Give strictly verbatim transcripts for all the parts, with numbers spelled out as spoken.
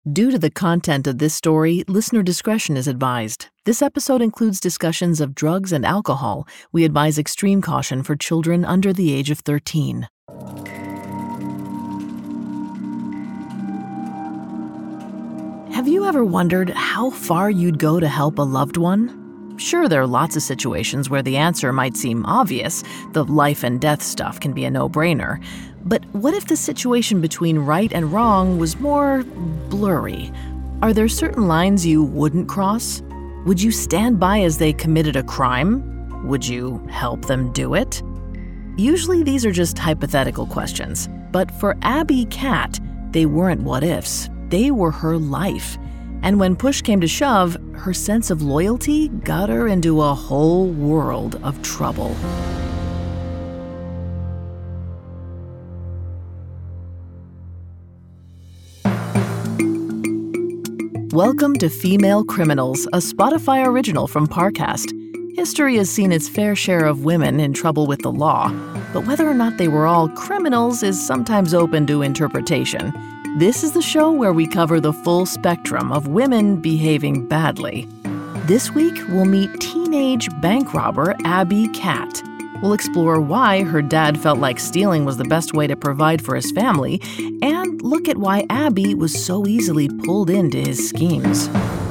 Due to the content of this story, listener discretion is advised. This episode includes discussions of drugs and alcohol. We advise extreme caution for children under the age of thirteen. Have you ever wondered how far you'd go to help a loved one? Sure, there are lots of situations where the answer might seem obvious. The life and death stuff can be a no-brainer. But what if the situation between right and wrong was more blurry? Are there certain lines you wouldn't cross? Would you stand by as they committed a crime? Would you help them do it? Usually these are just hypothetical questions. But for Abby Catt, they weren't what-ifs. They were her life. And when push came to shove, her sense of loyalty got her into a whole world of trouble. Welcome to Female Criminals, a Spotify original from Parcast. History has seen its fair share of women in trouble with the law, but whether or not they were all criminals is sometimes open to interpretation. This is the show where we cover the full spectrum of women behaving badly. This week, we'll meet teenage bank robber Abby Catt. We'll explore why her dad felt like stealing was the best way to provide for his family, and look at why Abby was so easily pulled into his schemes.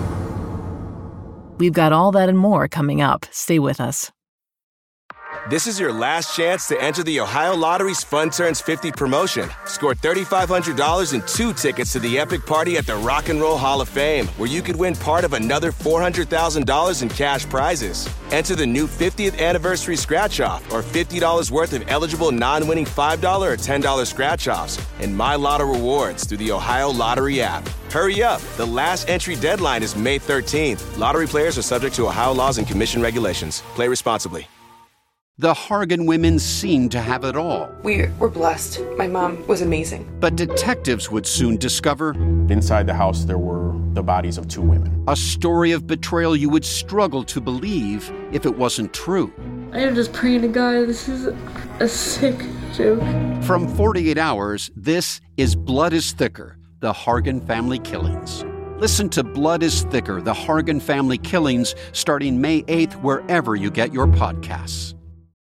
We've got all that and more coming up. Stay with us. This is your last chance to enter the Ohio Lottery's Fun Turns fifty promotion. Score three thousand five hundred dollars and two tickets to the epic party at the Rock and Roll Hall of Fame, where you could win part of another four hundred thousand dollars in cash prizes. Enter the new fiftieth anniversary scratch-off, or fifty dollars worth of eligible non-winning five dollars or ten dollars scratch-offs, and My Lotto rewards through the Ohio Lottery app. Hurry up. The last entry deadline is May thirteenth. Lottery players are subject to Ohio laws and commission regulations. Play responsibly. The Hargan women seemed to have it all. We were blessed. My mom was amazing. But detectives would soon discover inside the house there were the bodies of two women. A story of betrayal you would struggle to believe if it wasn't true. I am just praying to God, this is a sick joke. From forty-eight hours, this is Blood is Thicker, the Hargan family killings. Listen to Blood is Thicker, the Hargan family killings, starting May eighth, wherever you get your podcasts.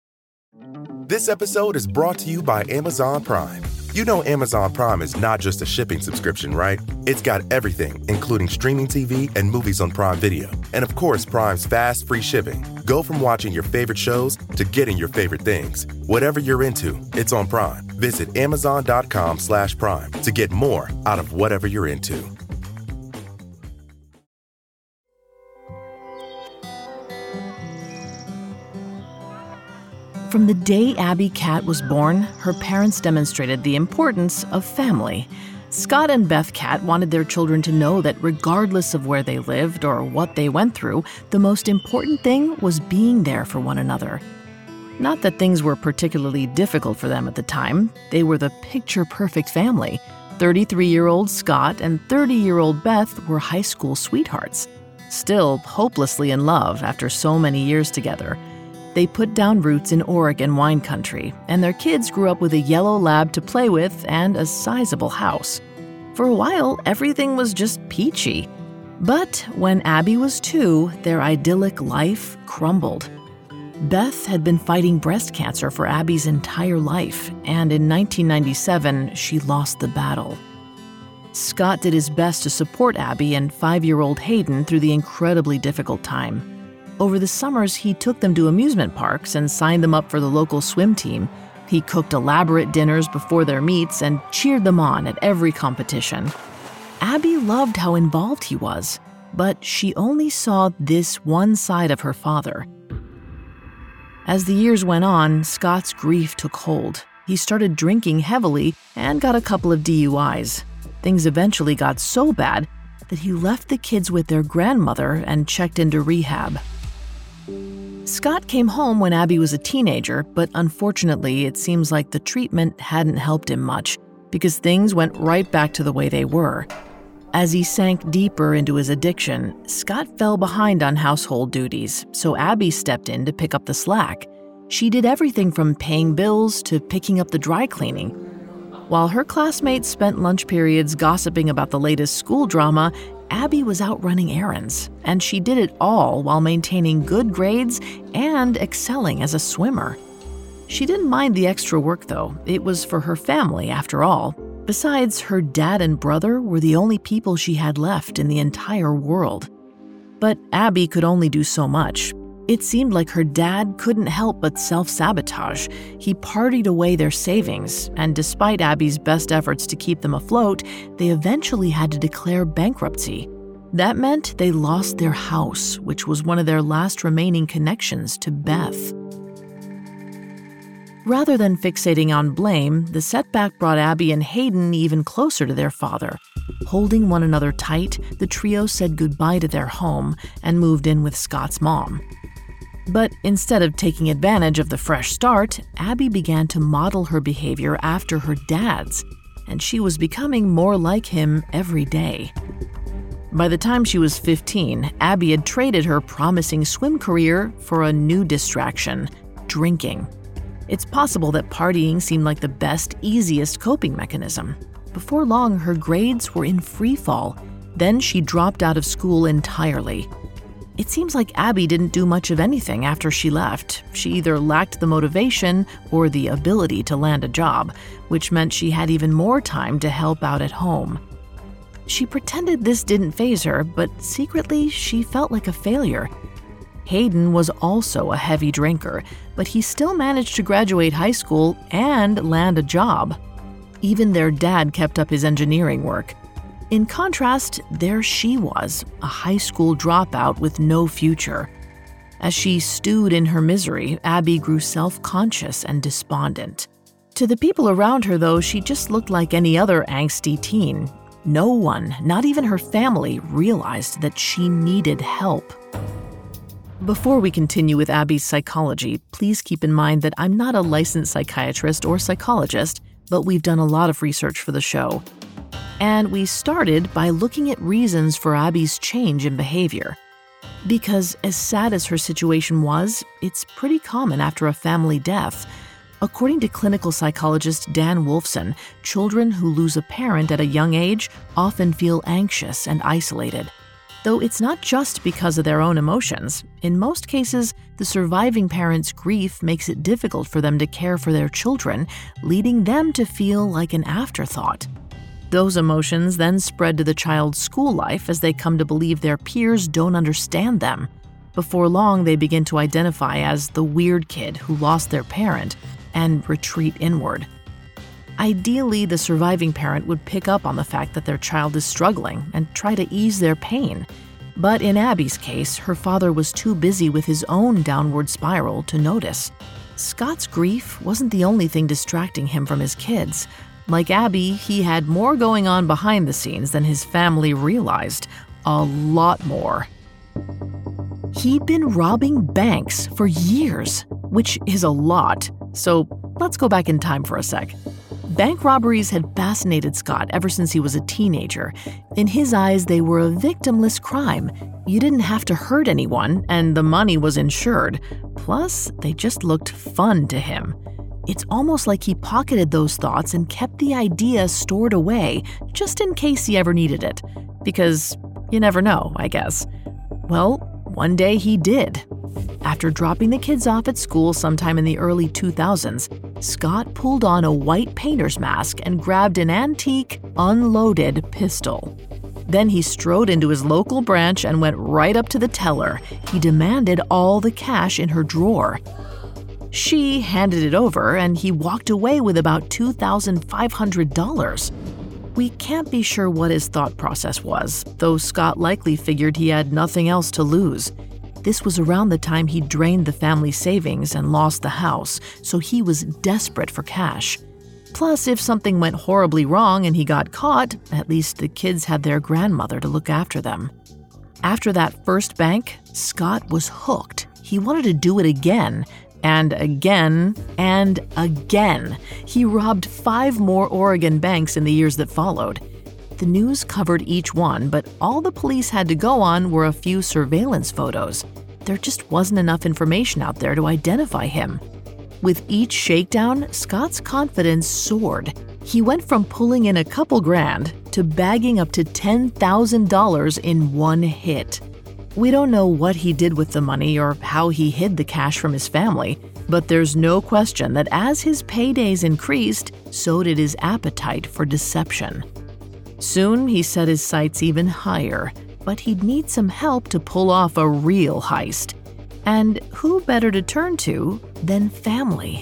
This episode is brought to you by Amazon Prime. You know Amazon Prime is not just a shipping subscription, right? It's got everything, including streaming T V and movies on Prime Video. And of course, Prime's fast, free shipping. Go from watching your favorite shows to getting your favorite things. Whatever you're into, it's on Prime. Visit amazon.com slash prime to get more out of whatever you're into. From the day Abby Catt was born, her parents demonstrated the importance of family. Scott and Beth Catt wanted their children to know that regardless of where they lived or what they went through, the most important thing was being there for one another. Not that things were particularly difficult for them at the time. They were the picture-perfect family. thirty-three-year-old Scott and thirty-year-old Beth were high school sweethearts, still hopelessly in love after so many years together. They put down roots in Oregon wine country, and their kids grew up with a yellow lab to play with and a sizable house. For a while, everything was just peachy. But when Abby was two, their idyllic life crumbled. Beth had been fighting breast cancer for Abby's entire life, and in nineteen ninety-seven, she lost the battle. Scott did his best to support Abby and five-year-old Hayden through the incredibly difficult time. Over the summers, he took them to amusement parks and signed them up for the local swim team. He cooked elaborate dinners before their meets and cheered them on at every competition. Abby loved how involved he was, but she only saw this one side of her father. As the years went on, Scott's grief took hold. He started drinking heavily and got a couple of D U Is. Things eventually got so bad that he left the kids with their grandmother and checked into rehab. Scott came home when Abby was a teenager, but unfortunately, it seems like the treatment hadn't helped him much because things went right back to the way they were. As he sank deeper into his addiction, Scott fell behind on household duties, so Abby stepped in to pick up the slack. She did everything from paying bills to picking up the dry cleaning. While her classmates spent lunch periods gossiping about the latest school drama, Abby was out running errands, and she did it all while maintaining good grades and excelling as a swimmer. She didn't mind the extra work, though. It was for her family, after all. Besides, her dad and brother were the only people she had left in the entire world. But Abby could only do so much. It seemed like her dad couldn't help but self-sabotage. He partied away their savings, and despite Abby's best efforts to keep them afloat, they eventually had to declare bankruptcy. That meant they lost their house, which was one of their last remaining connections to Beth. Rather than fixating on blame, the setback brought Abby and Hayden even closer to their father. Holding one another tight, the trio said goodbye to their home and moved in with Scott's mom. But instead of taking advantage of the fresh start, Abby began to model her behavior after her dad's, and she was becoming more like him every day. By the time she was fifteen, Abby had traded her promising swim career for a new distraction: drinking. It's possible that partying seemed like the best, easiest coping mechanism. Before long, her grades were in free fall. Then she dropped out of school entirely. It seems like Abby didn't do much of anything after she left. She either lacked the motivation or the ability to land a job, which meant she had even more time to help out at home. She pretended this didn't faze her, but secretly she felt like a failure. Hayden was also a heavy drinker, but he still managed to graduate high school and land a job. Even their dad kept up his engineering work. In contrast, there she was, a high school dropout with no future. As she stewed in her misery, Abby grew self-conscious and despondent. To the people around her, though, she just looked like any other angsty teen. No one, not even her family, realized that she needed help. Before we continue with Abby's psychology, please keep in mind that I'm not a licensed psychiatrist or psychologist, but we've done a lot of research for the show. And we started by looking at reasons for Abby's change in behavior. Because as sad as her situation was, it's pretty common after a family death. According to clinical psychologist Dan Wolfson, children who lose a parent at a young age often feel anxious and isolated. Though it's not just because of their own emotions. In most cases, the surviving parent's grief makes it difficult for them to care for their children, leading them to feel like an afterthought. Those emotions then spread to the child's school life as they come to believe their peers don't understand them. Before long, they begin to identify as the weird kid who lost their parent and retreat inward. Ideally, the surviving parent would pick up on the fact that their child is struggling and try to ease their pain. But in Abby's case, her father was too busy with his own downward spiral to notice. Scott's grief wasn't the only thing distracting him from his kids. Like Abby, he had more going on behind the scenes than his family realized. A lot more. He'd been robbing banks for years, which is a lot. So let's go back in time for a sec. Bank robberies had fascinated Scott ever since he was a teenager. In his eyes, they were a victimless crime. You didn't have to hurt anyone, and the money was insured. Plus, they just looked fun to him. It's almost like he pocketed those thoughts and kept the idea stored away, just in case he ever needed it. Because you never know, I guess. Well, one day he did. After dropping the kids off at school sometime in the early two thousands, Scott pulled on a white painter's mask and grabbed an antique, unloaded pistol. Then he strode into his local branch and went right up to the teller. He demanded all the cash in her drawer. She handed it over, and he walked away with about two thousand five hundred dollars. We can't be sure what his thought process was, though Scott likely figured he had nothing else to lose. This was around the time he drained the family savings and lost the house, so he was desperate for cash. Plus, if something went horribly wrong and he got caught, at least the kids had their grandmother to look after them. After that first bank, Scott was hooked. He wanted to do it again. And again, and again. He robbed five more Oregon banks in the years that followed. The news covered each one, but all the police had to go on were a few surveillance photos. There just wasn't enough information out there to identify him. With each shakedown, Scott's confidence soared. He went from pulling in a couple grand to bagging up to ten thousand dollars in one hit. We don't know what he did with the money or how he hid the cash from his family, but there's no question that as his paydays increased, so did his appetite for deception. Soon, he set his sights even higher, but he'd need some help to pull off a real heist. And who better to turn to than family?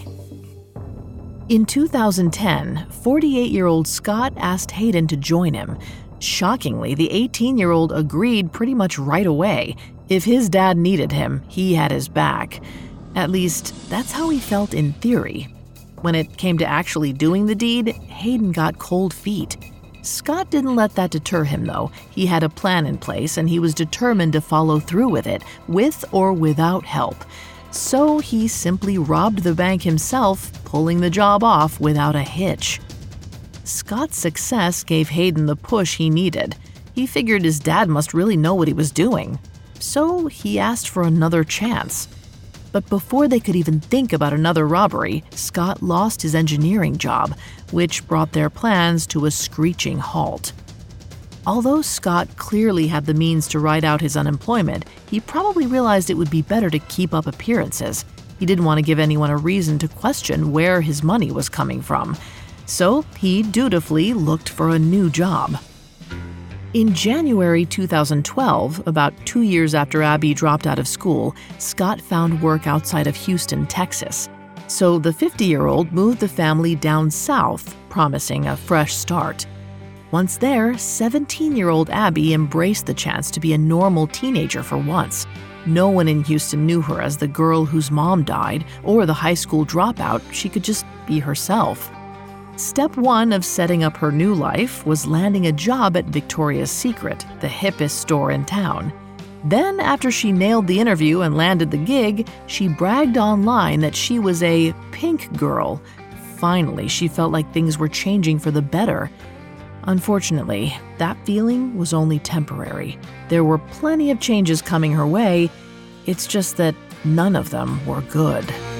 In two thousand ten, forty-eight-year-old Scott asked Hayden to join him. Shockingly, the eighteen-year-old agreed pretty much right away. If his dad needed him, he had his back. At least, that's how he felt in theory. When it came to actually doing the deed, Hayden got cold feet. Scott didn't let that deter him, though. He had a plan in place, and he was determined to follow through with it, with or without help. So he simply robbed the bank himself, pulling the job off without a hitch. Scott's success gave Hayden the push he needed. He figured his dad must really know what he was doing. So he asked for another chance. But before they could even think about another robbery, Scott lost his engineering job, which brought their plans to a screeching halt. Although Scott clearly had the means to ride out his unemployment, he probably realized it would be better to keep up appearances. He didn't want to give anyone a reason to question where his money was coming from. So he dutifully looked for a new job. In January two thousand twelve, about two years after Abby dropped out of school, Scott found work outside of Houston, Texas. So the fifty-year-old moved the family down south, promising a fresh start. Once there, seventeen-year-old Abby embraced the chance to be a normal teenager for once. No one in Houston knew her as the girl whose mom died or the high school dropout. She could just be herself. Step one of setting up her new life was landing a job at Victoria's Secret, the hippest store in town. Then, after she nailed the interview and landed the gig, she bragged online that she was a pink girl. Finally, she felt like things were changing for the better. Unfortunately, that feeling was only temporary. There were plenty of changes coming her way. It's just that none of them were good.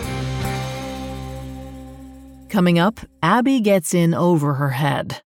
Coming up, Abby gets in over her head.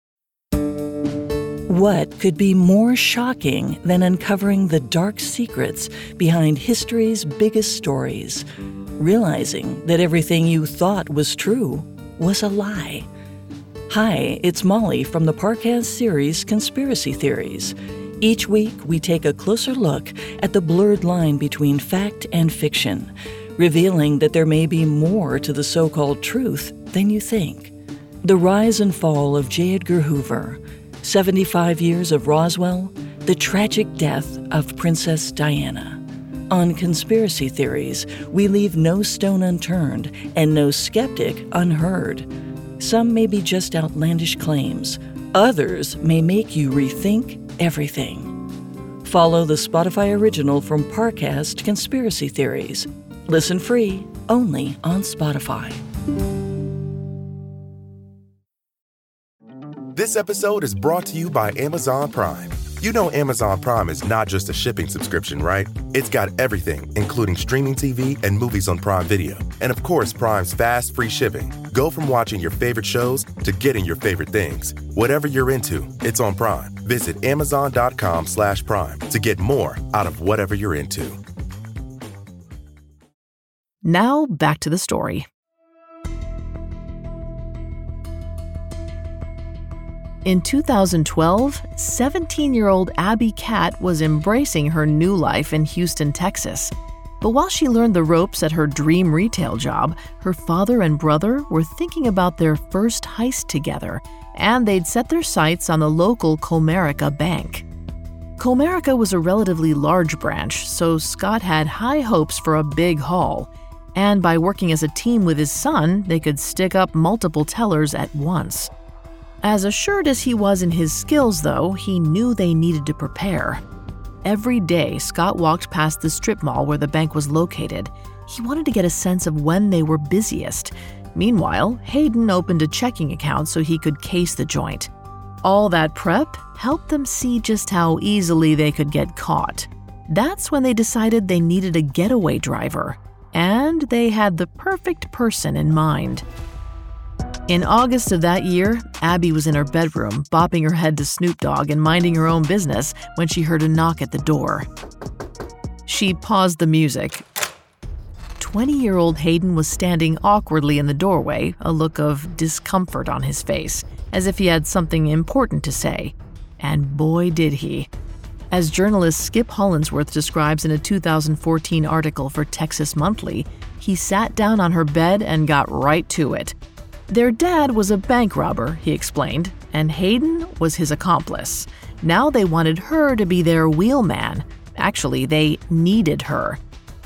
What could be more shocking than uncovering the dark secrets behind history's biggest stories? Realizing that everything you thought was true was a lie. Hi, it's Molly from the Parcast series Conspiracy Theories. Each week, we take a closer look at the blurred line between fact and fiction, revealing that there may be more to the so-called truth than you think. The rise and fall of J. Edgar Hoover, seventy-five years of Roswell, the tragic death of Princess Diana. On Conspiracy Theories, we leave no stone unturned and no skeptic unheard. Some may be just outlandish claims. Others may make you rethink everything. Follow the Spotify original from Parcast Conspiracy Theories. Listen free, only on Spotify. This episode is brought to you by Amazon Prime. You know Amazon Prime is not just a shipping subscription, right? It's got everything, including streaming T V and movies on Prime Video. And of course, Prime's fast, free shipping. Go from watching your favorite shows to getting your favorite things. Whatever you're into, it's on Prime. Visit amazon.com slash prime to get more out of whatever you're into. Now, back to the story. In two thousand twelve, seventeen-year-old Abby Catt was embracing her new life in Houston, Texas. But while she learned the ropes at her dream retail job, her father and brother were thinking about their first heist together, and they'd set their sights on the local Comerica Bank. Comerica was a relatively large branch, so Scott had high hopes for a big haul. And by working as a team with his son, they could stick up multiple tellers at once. As assured as he was in his skills, though, he knew they needed to prepare. Every day, Scott walked past the strip mall where the bank was located. He wanted to get a sense of when they were busiest. Meanwhile, Hayden opened a checking account so he could case the joint. All that prep helped them see just how easily they could get caught. That's when they decided they needed a getaway driver. And they had the perfect person in mind. In August of that year, Abby was in her bedroom, bopping her head to Snoop Dogg and minding her own business when she heard a knock at the door. She paused the music. twenty-year-old Hayden was standing awkwardly in the doorway, a look of discomfort on his face, as if he had something important to say. And boy did he. As journalist Skip Hollandsworth describes in a two thousand fourteen article for Texas Monthly, he sat down on her bed and got right to it. Their dad was a bank robber, he explained, and Hayden was his accomplice. Now they wanted her to be their wheelman. Actually, they needed her.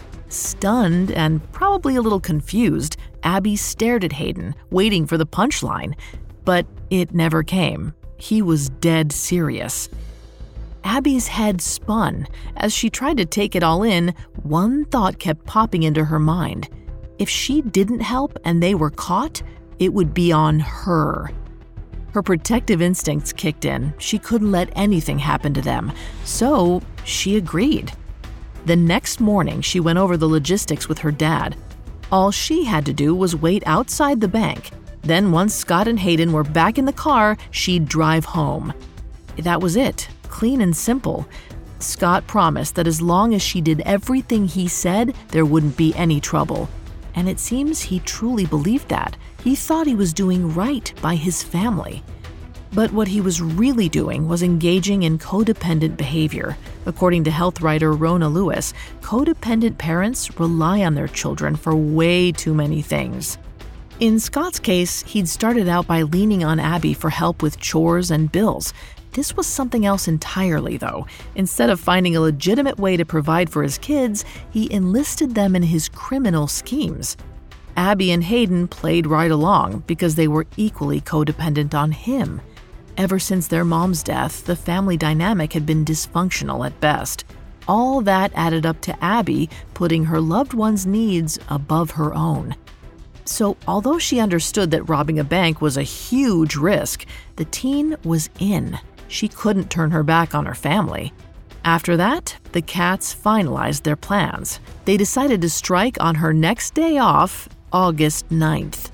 Stunned and probably a little confused, Abby stared at Hayden, waiting for the punchline. But it never came. He was dead serious. Abby's head spun. As she tried to take it all in, one thought kept popping into her mind. If she didn't help and they were caught, it would be on her. Her protective instincts kicked in. She couldn't let anything happen to them. So she agreed. The next morning, she went over the logistics with her dad. All she had to do was wait outside the bank. Then once Scott and Hayden were back in the car, she'd drive home. That was it. Clean and simple. Scott promised that as long as she did everything he said, there wouldn't be any trouble. And it seems he truly believed that. He thought he was doing right by his family. But what he was really doing was engaging in codependent behavior. According to health writer Rona Lewis, codependent parents rely on their children for way too many things. In Scott's case, he'd started out by leaning on Abby for help with chores and bills. This was something else entirely, though. Instead of finding a legitimate way to provide for his kids, he enlisted them in his criminal schemes. Abby and Hayden played right along because they were equally codependent on him. Ever since their mom's death, the family dynamic had been dysfunctional at best. All that added up to Abby putting her loved one's needs above her own. So, although she understood that robbing a bank was a huge risk, the teen was in. She couldn't turn her back on her family. After that, the Cats finalized their plans. They decided to strike on her next day off, August ninth.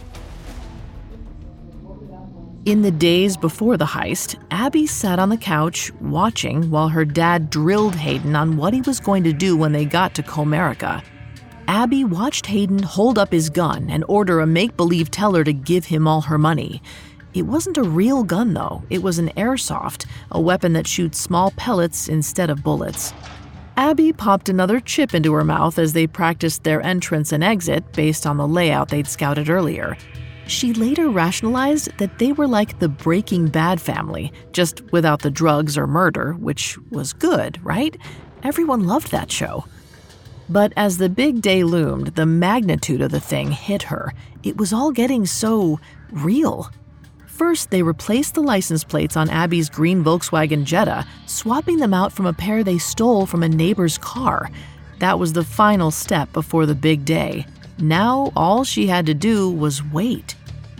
In the days before the heist, Abby sat on the couch watching while her dad drilled Hayden on what he was going to do when they got to Comerica. Abby watched Hayden hold up his gun and order a make-believe teller to give him all her money. It wasn't a real gun, though. It was an airsoft, a weapon that shoots small pellets instead of bullets. Abby popped another chip into her mouth as they practiced their entrance and exit based on the layout they'd scouted earlier. She later rationalized that they were like the Breaking Bad family, just without the drugs or murder, which was good, right? Everyone loved that show. But as the big day loomed, the magnitude of the thing hit her. It was all getting so real. First, they replaced the license plates on Abby's green Volkswagen Jetta, swapping them out from a pair they stole from a neighbor's car. That was the final step before the big day. Now, all she had to do was wait.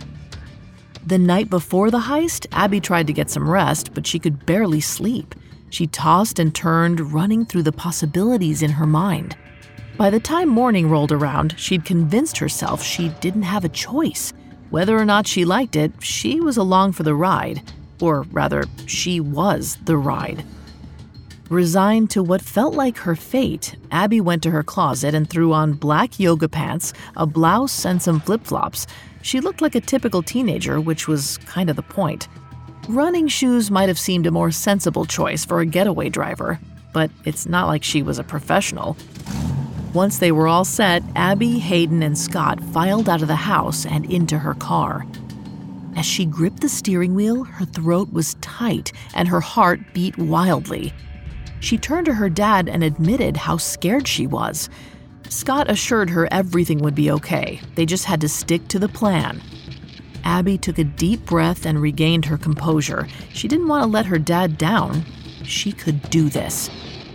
The night before the heist, Abby tried to get some rest, but she could barely sleep. She tossed and turned, running through the possibilities in her mind. By the time morning rolled around, she'd convinced herself she didn't have a choice. Whether or not she liked it, she was along for the ride. Or rather, she was the ride. Resigned to what felt like her fate, Abby went to her closet and threw on black yoga pants, a blouse, and some flip-flops. She looked like a typical teenager, which was kind of the point. Running shoes might have seemed a more sensible choice for a getaway driver, but it's not like she was a professional. Once they were all set, Abby, Hayden, and Scott filed out of the house and into her car. As she gripped the steering wheel, her throat was tight and her heart beat wildly. She turned to her dad and admitted how scared she was. Scott assured her everything would be okay. They just had to stick to the plan. Abby took a deep breath and regained her composure. She didn't want to let her dad down. She could do this.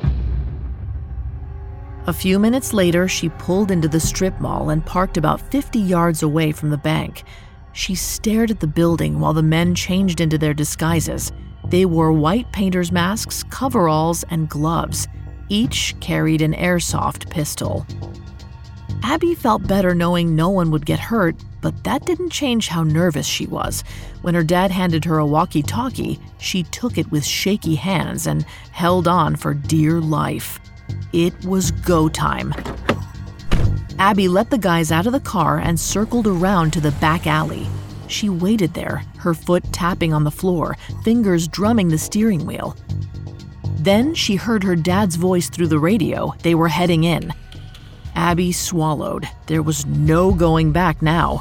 A few minutes later, she pulled into the strip mall and parked about fifty yards away from the bank. She stared at the building while the men changed into their disguises. They wore white painter's masks, coveralls, and gloves. Each carried an airsoft pistol. Abby felt better knowing no one would get hurt, but that didn't change how nervous she was. When her dad handed her a walkie-talkie, she took it with shaky hands and held on for dear life. It was go time. Abby let the guys out of the car and circled around to the back alley. She waited there, her foot tapping on the floor, fingers drumming the steering wheel. Then she heard her dad's voice through the radio. They were heading in. Abby swallowed. There was no going back now.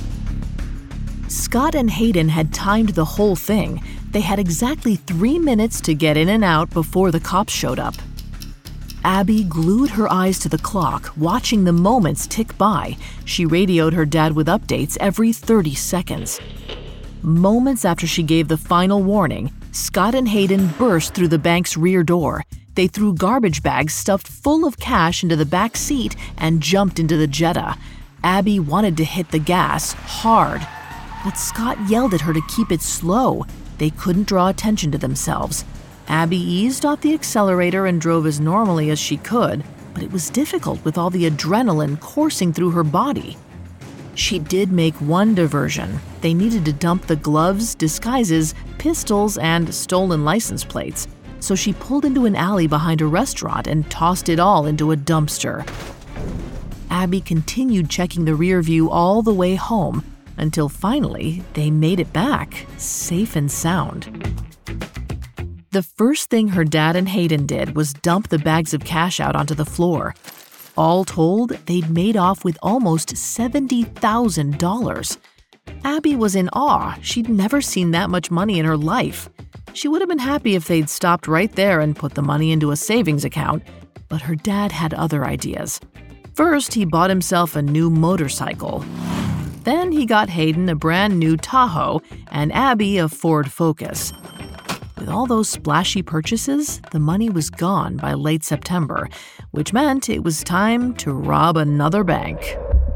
Scott and Hayden had timed the whole thing. They had exactly three minutes to get in and out before the cops showed up. Abby glued her eyes to the clock, watching the moments tick by. She radioed her dad with updates every thirty seconds. Moments after she gave the final warning, Scott and Hayden burst through the bank's rear door. They threw garbage bags stuffed full of cash into the back seat and jumped into the Jetta. Abby wanted to hit the gas hard, but Scott yelled at her to keep it slow. They couldn't draw attention to themselves. Abby eased off the accelerator and drove as normally as she could, but it was difficult with all the adrenaline coursing through her body. She did make one diversion. They needed to dump the gloves, disguises, pistols, and stolen license plates. So she pulled into an alley behind a restaurant and tossed it all into a dumpster. Abby continued checking the rear view all the way home until finally they made it back, safe and sound. The first thing her dad and Hayden did was dump the bags of cash out onto the floor. All told, they'd made off with almost seventy thousand dollars. Abby was in awe. She'd never seen that much money in her life. She would have been happy if they'd stopped right there and put the money into a savings account, but her dad had other ideas. First, he bought himself a new motorcycle. Then he got Hayden a brand new Tahoe and Abby a Ford Focus. With all those splashy purchases, the money was gone by late September, which meant it was time to rob another bank.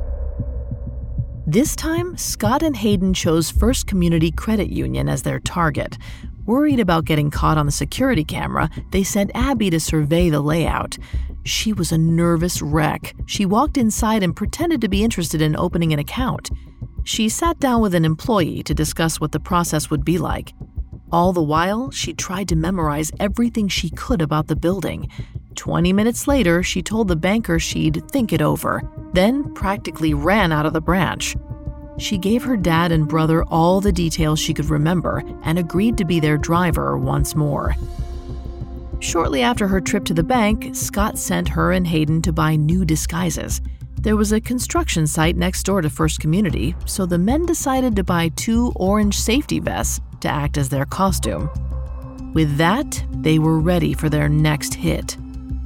This time, Scott and Hayden chose First Community Credit Union as their target. Worried about getting caught on the security camera, they sent Abby to survey the layout. She was a nervous wreck. She walked inside and pretended to be interested in opening an account. She sat down with an employee to discuss what the process would be like. All the while, she tried to memorize everything she could about the building. Twenty minutes later, she told the banker she'd think it over, then practically ran out of the branch. She gave her dad and brother all the details she could remember and agreed to be their driver once more. Shortly after her trip to the bank, Scott sent her and Hayden to buy new disguises. There was a construction site next door to First Community, so the men decided to buy two orange safety vests to act as their costume. With that, they were ready for their next hit.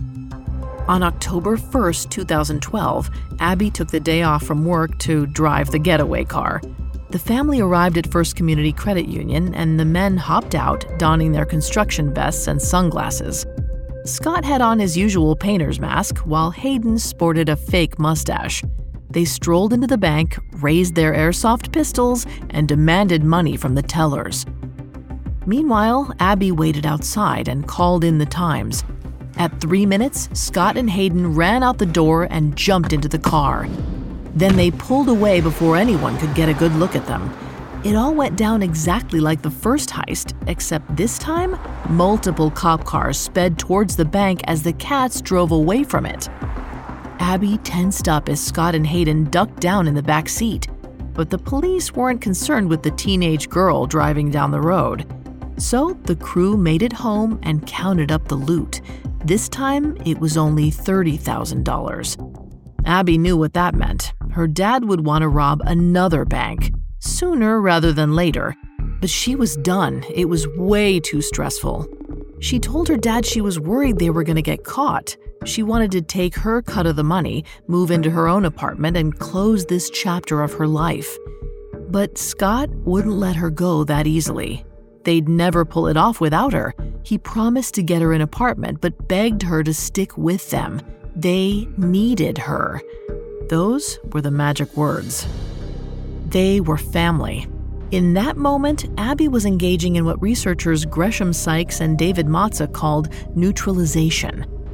On October first, two thousand twelve, Abby took the day off from work to drive the getaway car. The family arrived at First Community Credit Union, and the men hopped out, donning their construction vests and sunglasses. Scott had on his usual painter's mask, while Hayden sported a fake mustache. They strolled into the bank, raised their airsoft pistols, and demanded money from the tellers. Meanwhile, Abby waited outside and called in the times. At three minutes, Scott and Hayden ran out the door and jumped into the car. Then they pulled away before anyone could get a good look at them. It all went down exactly like the first heist, except this time, multiple cop cars sped towards the bank as the cats drove away from it. Abby tensed up as Scott and Hayden ducked down in the back seat, but the police weren't concerned with the teenage girl driving down the road. So the crew made it home and counted up the loot. This time, it was only thirty thousand dollars. Abby knew what that meant. Her dad would want to rob another bank, sooner rather than later. But she was done. It was way too stressful. She told her dad she was worried they were going to get caught. She wanted to take her cut of the money, move into her own apartment, and close this chapter of her life. But Scott wouldn't let her go that easily. They'd never pull it off without her. He promised to get her an apartment, but begged her to stick with them. They needed her. Those were the magic words. They were family. In that moment, Abby was engaging in what researchers Gresham Sykes and David Matza called neutralization.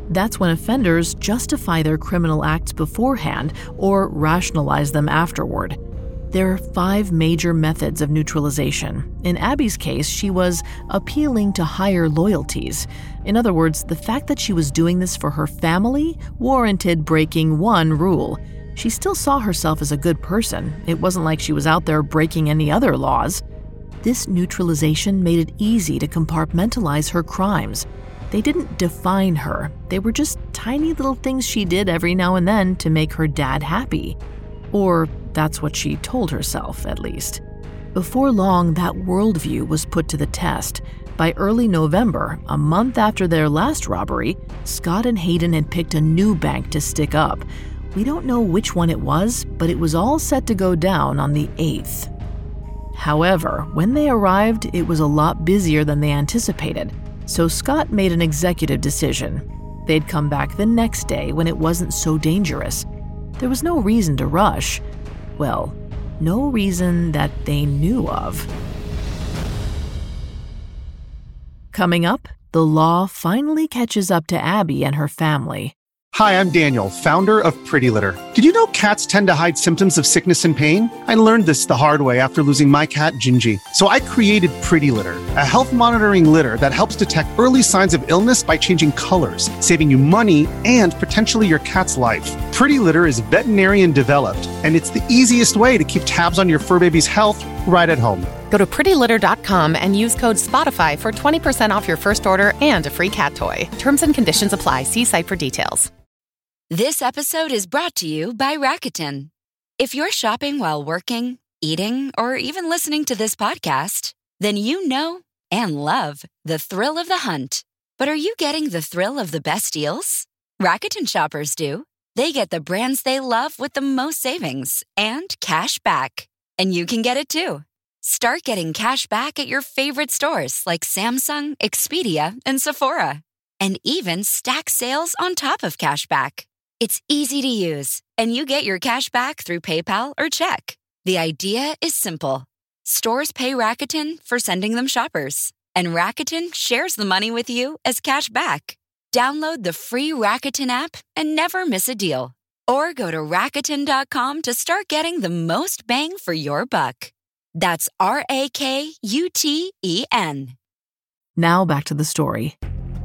That's when offenders justify their criminal acts beforehand or rationalize them afterward. There are five major methods of neutralization. In Abby's case, she was appealing to higher loyalties. In other words, the fact that she was doing this for her family warranted breaking one rule. She still saw herself as a good person. It wasn't like she was out there breaking any other laws. This neutralization made it easy to compartmentalize her crimes. They didn't define her. They were just tiny little things she did every now and then to make her dad happy. Or that's what she told herself, at least. Before long, that worldview was put to the test. By early November, a month after their last robbery, Scott and Hayden had picked a new bank to stick up. We don't know which one it was, but it was all set to go down on the eighth. However, when they arrived, it was a lot busier than they anticipated, so Scott made an executive decision. They'd come back the next day when it wasn't so dangerous. There was no reason to rush. Well, no reason that they knew of. Coming up, the law finally catches up to Abby and her family. Hi, I'm Daniel, founder of Pretty Litter. Did you know cats tend to hide symptoms of sickness and pain? I learned this the hard way after losing my cat, Gingy. So I created Pretty Litter, a health monitoring litter that helps detect early signs of illness by changing colors, saving you money and potentially your cat's life. Pretty Litter is veterinarian developed, and it's the easiest way to keep tabs on your fur baby's health right at home. Go to pretty litter dot com and use code SPOTIFY for twenty percent off your first order and a free cat toy. Terms and conditions apply. See site for details. This episode is brought to you by Rakuten. If you're shopping while working, eating, or even listening to this podcast, then you know and love the thrill of the hunt. But are you getting the thrill of the best deals? Rakuten shoppers do. They get the brands they love with the most savings and cash back. And you can get it too. Start getting cash back at your favorite stores like Samsung, Expedia, and Sephora. And even stack sales on top of cash back. It's easy to use, and you get your cash back through PayPal or check. The idea is simple. Stores pay Rakuten for sending them shoppers, and Rakuten shares the money with you as cash back. Download the free Rakuten app and never miss a deal. Or go to Rakuten dot com to start getting the most bang for your buck. That's R A K U T E N. Now back to the story.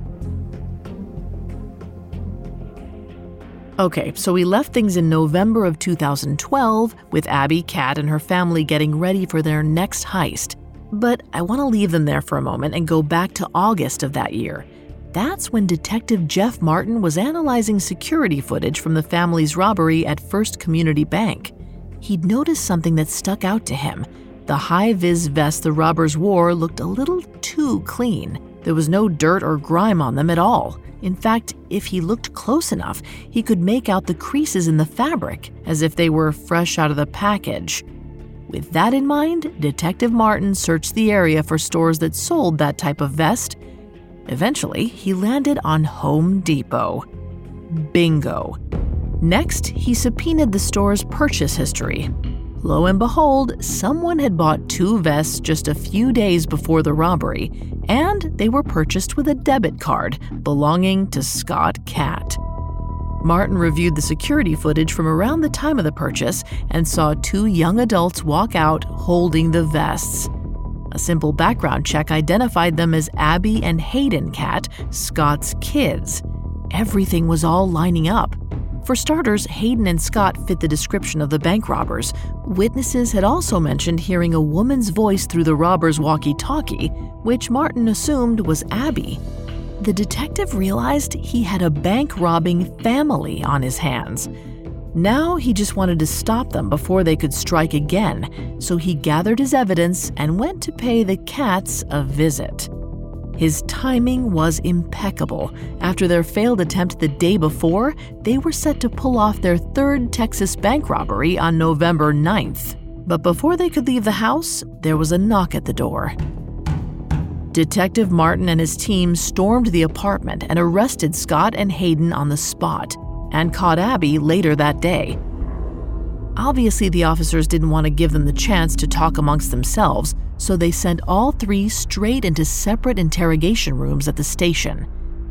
Okay, so we left things in November of two thousand twelve with Abby, Kat, and her family getting ready for their next heist. But I want to leave them there for a moment and go back to August of that year. That's when Detective Jeff Martin was analyzing security footage from the family's robbery at First Community Bank. He'd noticed something that stuck out to him. The high-vis vest the robbers wore looked a little too clean. There was no dirt or grime on them at all. In fact, if he looked close enough, he could make out the creases in the fabric, as if they were fresh out of the package. With that in mind, Detective Martin searched the area for stores that sold that type of vest. Eventually, he landed on Home Depot. Bingo. Next, he subpoenaed the store's purchase history. Lo and behold, someone had bought two vests just a few days before the robbery, and they were purchased with a debit card belonging to Scott Cat. Martin reviewed the security footage from around the time of the purchase and saw two young adults walk out holding the vests. A simple background check identified them as Abby and Hayden Cat, Scott's kids. Everything was all lining up. For starters, Hayden and Scott fit the description of the bank robbers. Witnesses had also mentioned hearing a woman's voice through the robbers' walkie-talkie, which Martin assumed was Abby. The detective realized he had a bank-robbing family on his hands. Now he just wanted to stop them before they could strike again, so he gathered his evidence and went to pay the Cats a visit. His timing was impeccable. After their failed attempt the day before, they were set to pull off their third Texas bank robbery on November ninth. But before they could leave the house, there was a knock at the door. Detective Martin and his team stormed the apartment and arrested Scott and Hayden on the spot, and caught Abby later that day. Obviously, the officers didn't want to give them the chance to talk amongst themselves, so they sent all three straight into separate interrogation rooms at the station.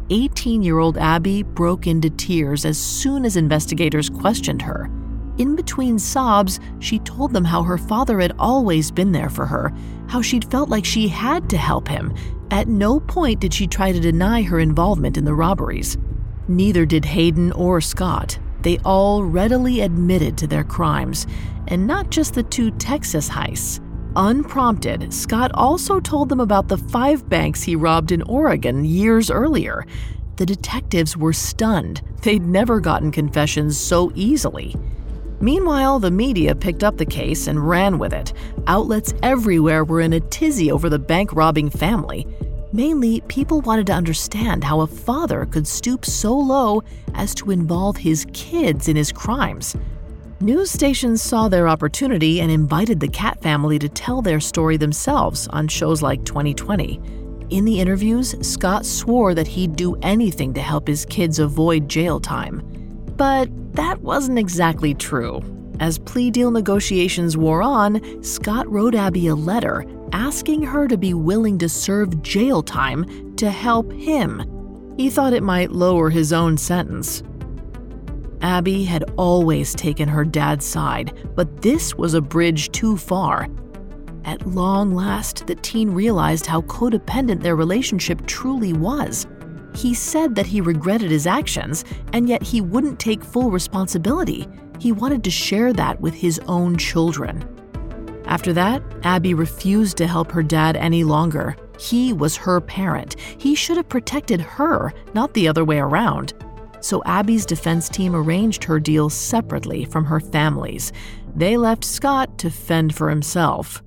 eighteen-year-old Abby broke into tears as soon as investigators questioned her. In between sobs, she told them how her father had always been there for her, how she'd felt like she had to help him. At no point did she try to deny her involvement in the robberies. Neither did Hayden or Scott. They all readily admitted to their crimes, and not just the two Texas heists. Unprompted, Scott also told them about the five banks he robbed in Oregon years earlier. The detectives were stunned. They'd never gotten confessions so easily. Meanwhile, the media picked up the case and ran with it. Outlets everywhere were in a tizzy over the bank-robbing family. Mainly, people wanted to understand how a father could stoop so low as to involve his kids in his crimes. News stations saw their opportunity and invited the Catt family to tell their story themselves on shows like twenty twenty. In the interviews, Scott swore that he'd do anything to help his kids avoid jail time. But that wasn't exactly true. As plea deal negotiations wore on, Scott wrote Abby a letter asking her to be willing to serve jail time to help him. He thought it might lower his own sentence. Abby had always taken her dad's side, but this was a bridge too far. At long last, the teen realized how codependent their relationship truly was. He said that he regretted his actions, and yet he wouldn't take full responsibility. He wanted to share that with his own children. After that, Abby refused to help her dad any longer. He was her parent. He should have protected her, not the other way around. So Abby's defense team arranged her deal separately from her family's. They left Scott to fend for himself.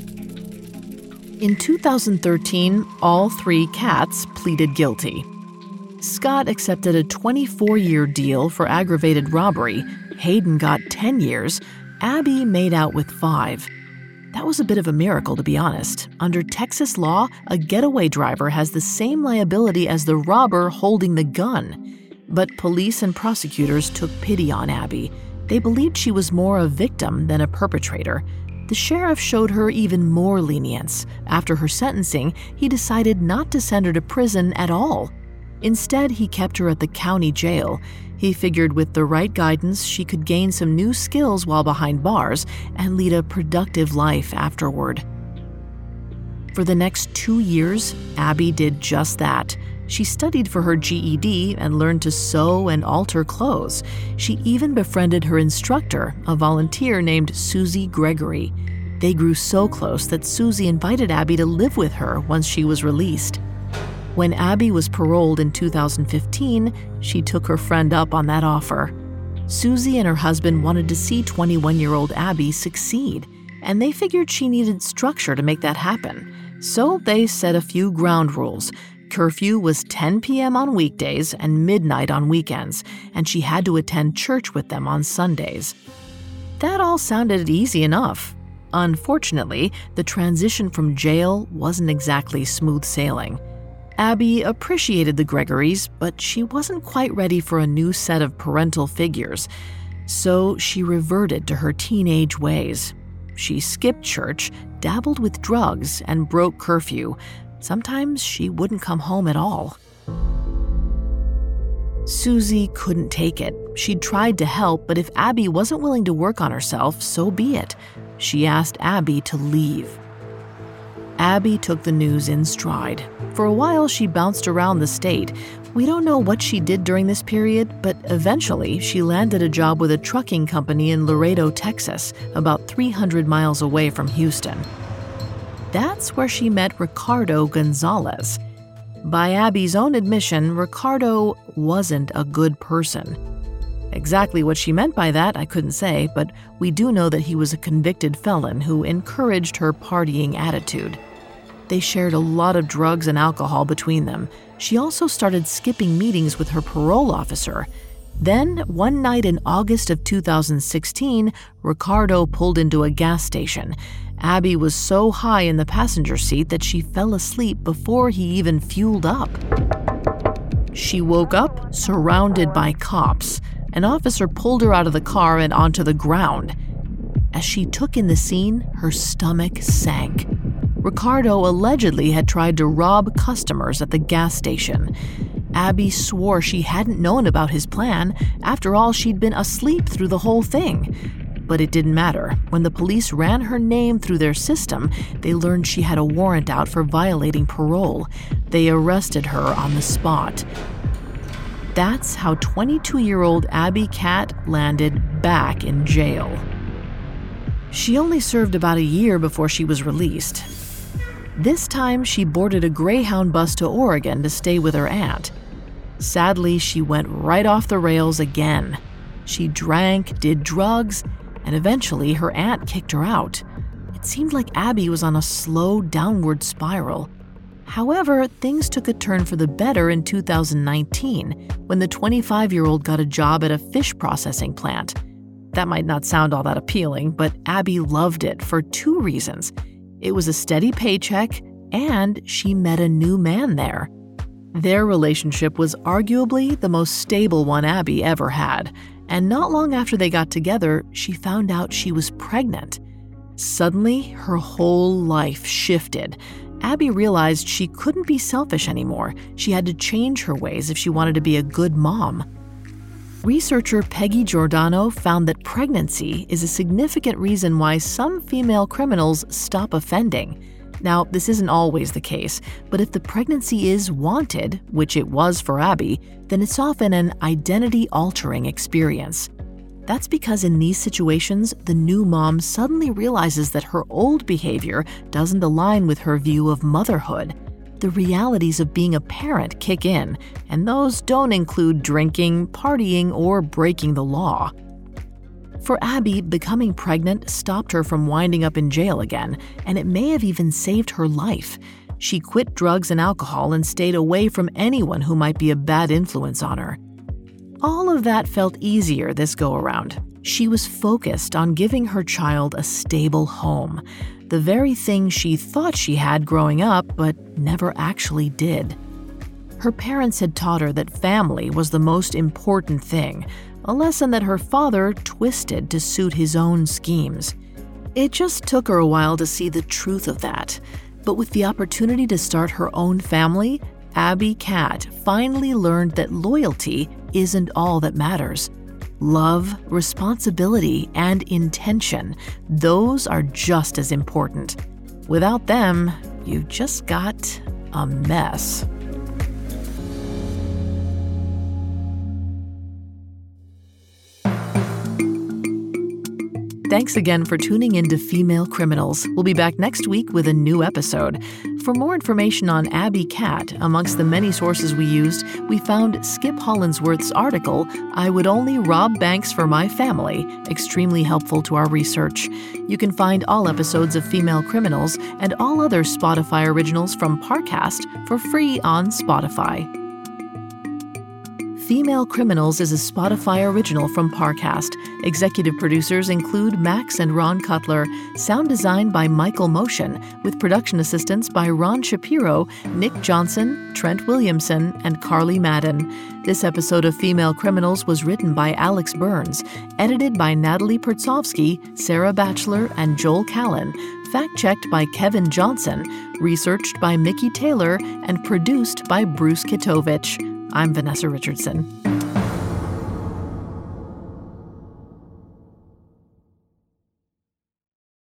In two thousand thirteen, all three Catts pleaded guilty. Scott accepted a twenty-four-year deal for aggravated robbery. Hayden got ten years. Abby made out with five. That was a bit of a miracle, to be honest. Under Texas law, a getaway driver has the same liability as the robber holding the gun. But police and prosecutors took pity on Abby. They believed she was more a victim than a perpetrator. The sheriff showed her even more lenience. After her sentencing, he decided not to send her to prison at all. Instead, he kept her at the county jail. He figured with the right guidance, she could gain some new skills while behind bars and lead a productive life afterward. For the next two years, Abby did just that. She studied for her G E D and learned to sew and alter clothes. She even befriended her instructor, a volunteer named Susie Gregory. They grew so close that Susie invited Abby to live with her once she was released. When Abby was paroled in two thousand fifteen, she took her friend up on that offer. Susie and her husband wanted to see twenty-one-year-old Abby succeed, and they figured she needed structure to make that happen. So they set a few ground rules. Curfew was ten p.m. on weekdays and midnight on weekends, and she had to attend church with them on Sundays. That all sounded easy enough. Unfortunately, the transition from jail wasn't exactly smooth sailing. Abby appreciated the Gregorys, but she wasn't quite ready for a new set of parental figures, so she reverted to her teenage ways. She skipped church, dabbled with drugs, and broke curfew. Sometimes she wouldn't come home at all. Susie couldn't take it. She'd tried to help, but if Abby wasn't willing to work on herself, so be it. She asked Abby to leave. Abby took the news in stride. For a while, she bounced around the state. We don't know what she did during this period, but eventually she landed a job with a trucking company in Laredo, Texas, about three hundred miles away from Houston. That's where she met Ricardo Gonzalez. By Abby's own admission, Ricardo wasn't a good person. Exactly what she meant by that, I couldn't say, but we do know that he was a convicted felon who encouraged her partying attitude. They shared a lot of drugs and alcohol between them. She also started skipping meetings with her parole officer. Then, one night in August of two thousand sixteen, Ricardo pulled into a gas station. Abby was so high in the passenger seat that she fell asleep before he even fueled up. She woke up surrounded by cops. An officer pulled her out of the car and onto the ground. As she took in the scene, her stomach sank. Ricardo allegedly had tried to rob customers at the gas station. Abby swore she hadn't known about his plan. After all, she'd been asleep through the whole thing. But it didn't matter. When the police ran her name through their system, they learned she had a warrant out for violating parole. They arrested her on the spot. That's how twenty-two-year-old Abby Catt landed back in jail. She only served about a year before she was released. This time, she boarded a Greyhound bus to Oregon to stay with her aunt. Sadly, she went right off the rails again. She drank, did drugs, and eventually her aunt kicked her out. It seemed like Abby was on a slow downward spiral. However, things took a turn for the better in two thousand nineteen, when the twenty-five-year-old got a job at a fish processing plant. That might not sound all that appealing, but Abby loved it for two reasons. It was a steady paycheck, and she met a new man there. Their relationship was arguably the most stable one Abby ever had, and not long after they got together, she found out she was pregnant. Suddenly, her whole life shifted. Abby realized she couldn't be selfish anymore. She had to change her ways if she wanted to be a good mom. Researcher Peggy Giordano found that pregnancy is a significant reason why some female criminals stop offending. Now, this isn't always the case, but if the pregnancy is wanted, which it was for Abby, then it's often an identity-altering experience. That's because in these situations, the new mom suddenly realizes that her old behavior doesn't align with her view of motherhood. The realities of being a parent kick in, and those don't include drinking, partying, or breaking the law. For Abby, becoming pregnant stopped her from winding up in jail again, and it may have even saved her life. She quit drugs and alcohol and stayed away from anyone who might be a bad influence on her. All of that felt easier this go-around. She was focused on giving her child a stable home, the very thing she thought she had growing up, but never actually did. Her parents had taught her that family was the most important thing, a lesson that her father twisted to suit his own schemes. It just took her a while to see the truth of that, but with the opportunity to start her own family, Abby Catt finally learned that loyalty isn't all that matters. Love, responsibility, and intention, those are just as important. Without them, you've just got a mess. Thanks again for tuning in to Female Criminals. We'll be back next week with a new episode. For more information on Abby Catt, amongst the many sources we used, we found Skip Hollandsworth's article, I Would Only Rob Banks for My Family, extremely helpful to our research. You can find all episodes of Female Criminals and all other Spotify originals from Parcast for free on Spotify. Female Criminals is a Spotify original from Parcast. Executive producers include Max and Ron Cutler. Sound design by Michael Motion, with production assistance by Ron Shapiro, Nick Johnson, Trent Williamson, and Carly Madden. This episode of Female Criminals was written by Alex Burns, edited by Natalie Pertsovsky, Sarah Batchelor, and Joel Callan, fact-checked by Kevin Johnson, researched by Mickey Taylor, and produced by Bruce Kitovich. I'm Vanessa Richardson.